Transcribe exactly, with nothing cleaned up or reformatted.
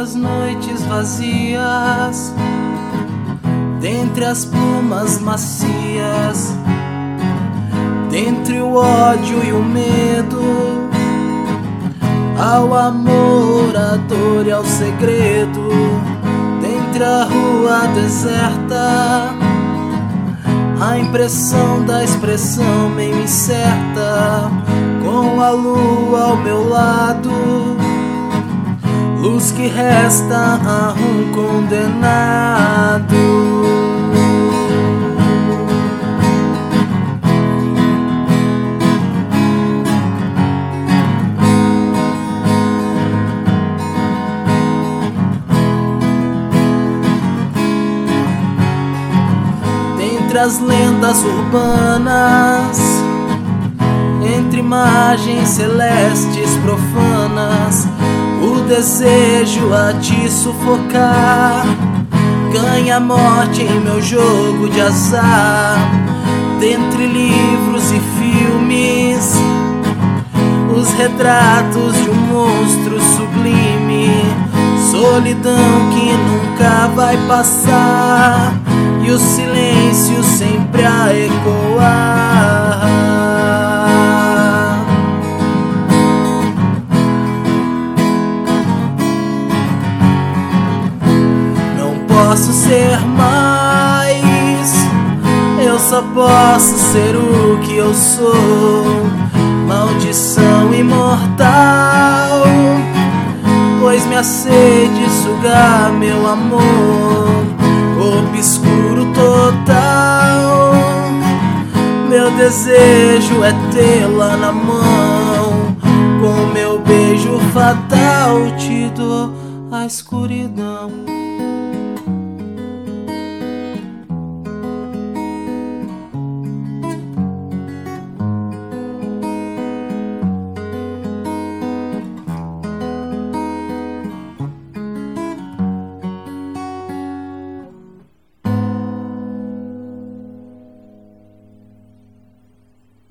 as noites vazias, dentre as plumas macias, dentre o ódio e o medo, ao amor, à dor e ao segredo, dentre a rua deserta, a impressão da expressão meio incerta, com a lua ao meu lado, luz que resta a um condenado. Entre as lendas urbanas, entre imagens celestes profanas, o desejo a te sufocar ganha morte em meu jogo de azar. Dentre livros e filmes, os retratos de um monstro sublime, solidão que nunca vai passar, e o silêncio sempre a ecoar. Não posso ser mais, eu só posso ser o que eu sou. Maldição imortal, pois me sede sugar meu amor. Obscuro total, meu desejo é tê-la na mão. Com meu beijo fatal te dou a escuridão.